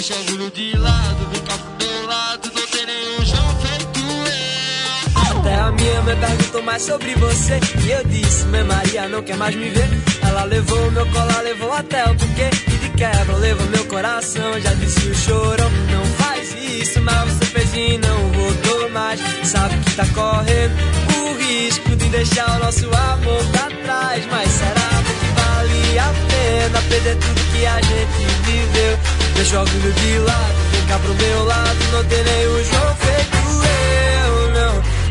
deixa o orgulho de lado, vem cá pro meu lado, não tem nenhum João feito eu. Até a minha mãe perguntou mais sobre você e eu disse, mãe Maria não quer mais me ver. Ela levou meu colar, levou até o buquê e de quebra levou meu coração. Já disse o chorão, não faz isso, mas você fez e não voltou mais. Sabe que tá correndo o risco de deixar o nosso amor pra trás. Mas será que vale a pena perder tudo que a gente viveu? Deixa o orgulho de lado, vem cá pro meu lado, não tem nenhum João feito eu, não.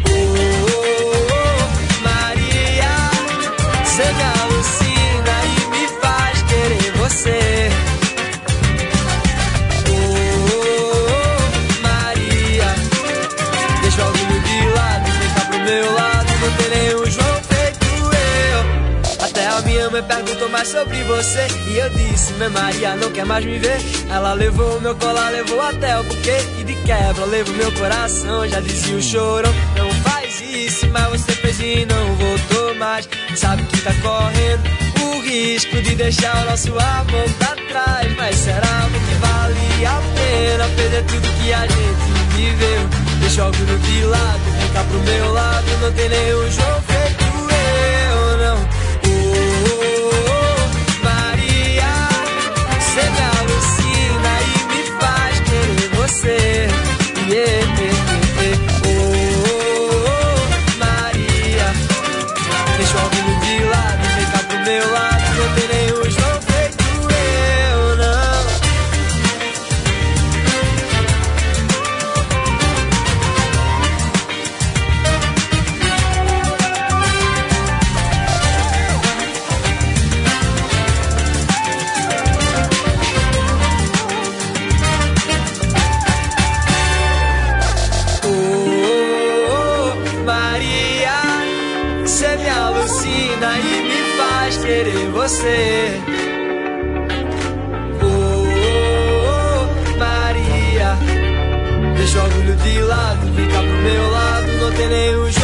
Maria, cê me alucina e me faz querer você. Maria, deixa o orgulho de lado, vem cá pro meu lado, não tem nenhum João feito eu. Até a minha mãe perguntou mais sobre você e eu disse, minha Maria não quer mais me ver. Ela levou meu colar, levou até o buquê e de quebra levou meu coração. Já dizia o chorão, não faz isso, mas você fez e não voltou mais. Sabe que tá correndo o risco de deixar o nosso amor pra trás. Mas será que vale a pena perder tudo que a gente viveu? Deixa o orgulho de lado, vem cá pro meu lado, não tem nenhum João feito eu, não. Maria, cê me alucina e me faz querer você. Maria, deixa o orgulho de lado, vem cá pro meu lado, não tem nenhum João feito eu, não. E me faz querer você. Maria, deixa o orgulho de lado, vem cá pro meu lado, não tem nenhum